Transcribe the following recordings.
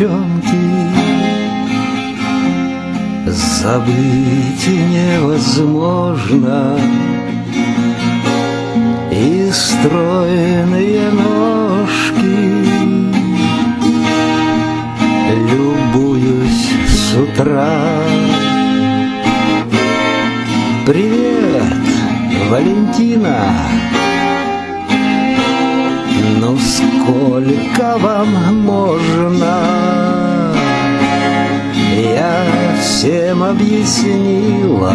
девчонки. Забыть невозможно и стройные ножки. Любуюсь с утра. Привет, Валентина. Ну сколько вам можно? Я всем объяснила,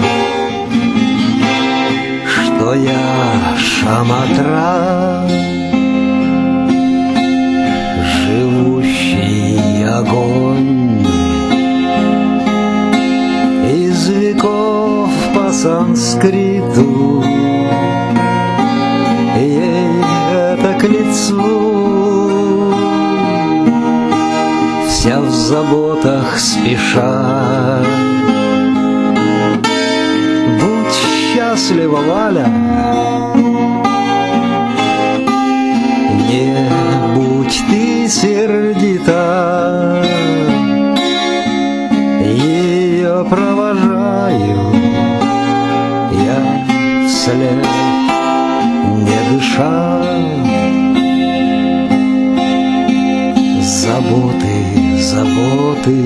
что я шаматра, живущий огонь. Из веков по санскриту ей это к лицу. Вся в заботах спеша. Будь счастлива, Валя, не будь ты сердита. Ее провожаю я вслед, не дыша. Заботы, заботы,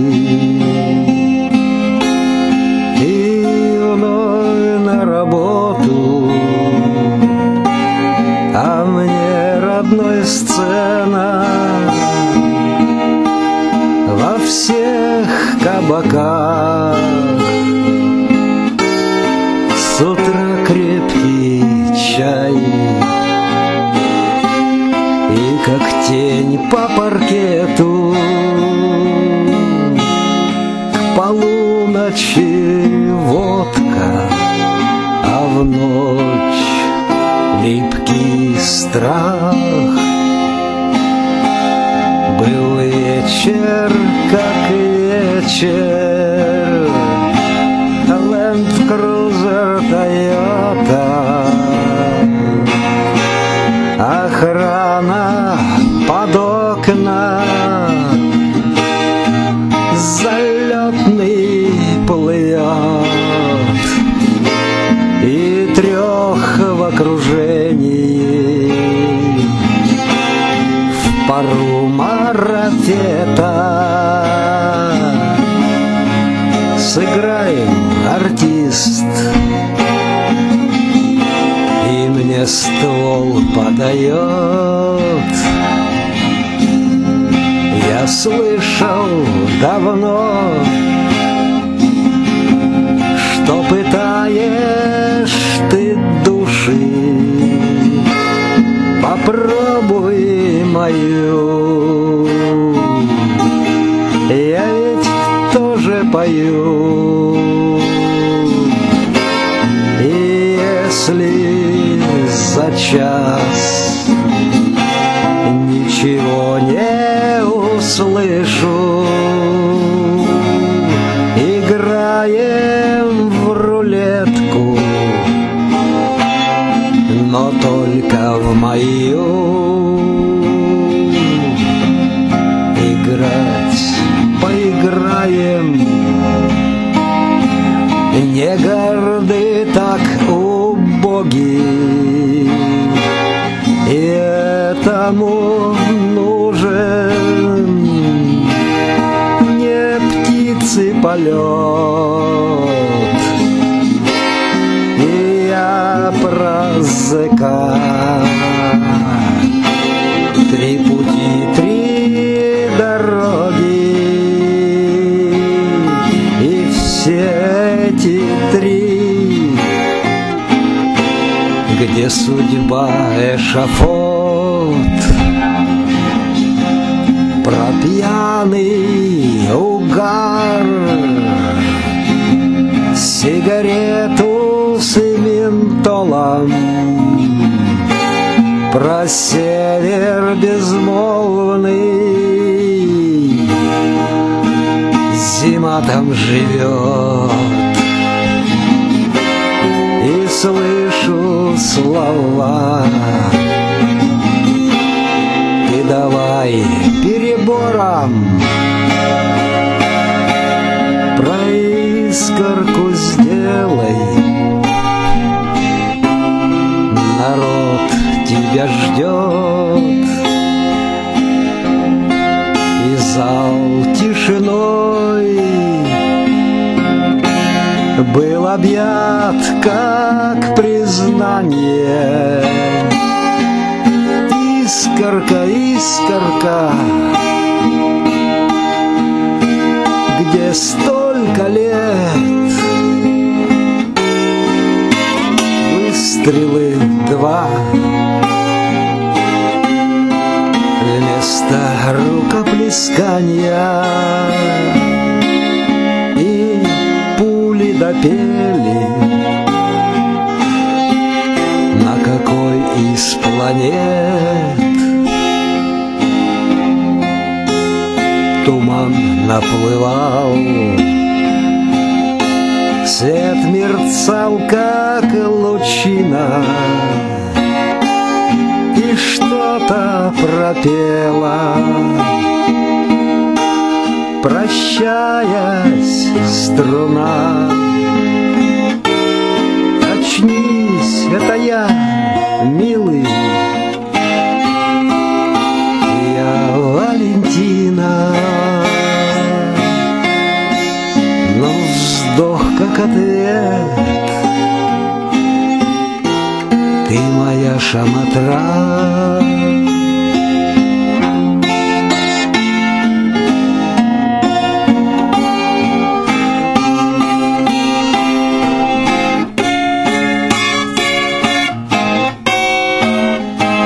и вновь на работу, а мне родной сцена во всех кабаках. С утра крепкий чай и как тень по паркету. К полуночи водка, а в ночь липкий страх. Был вечер, как вечер, Land Cruiser Toyota. Охрана под окна, залетный плывет, и трех в окружении в пару марафета. Сыграем, артист, и мне ствол подает. Я слышал давно, что пытаешь ты души. Попробуй мою, я ведь тоже пою. И если за час ничего не услышу, играем в рулетку, но только в мою. Играть поиграем, не горды, так убоги, и этому нужен не птицы полет. И я про зэка. Три пути, три дороги, и все эти три, где судьба эшафот. Про пьяный угар, сигарету с ментолом, про север безмолвный, зима там живет. И слышу слова: ты давай перебудь прибором. Про искорку сделай, народ тебя ждет. И зал тишиной был объят, как признание. Искорка, искорка, где столько лет, выстрелы два вместо рукоплескания, и пули допели, на какой из планет туман наплывал. Свет мерцал, как лучина, и что-то пропела, прощаясь, струна. Очнись, это я, милый, я Валентина. Но вздох как ответ, ты моя шаматра.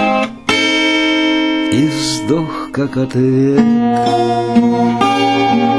И вздох как ответ,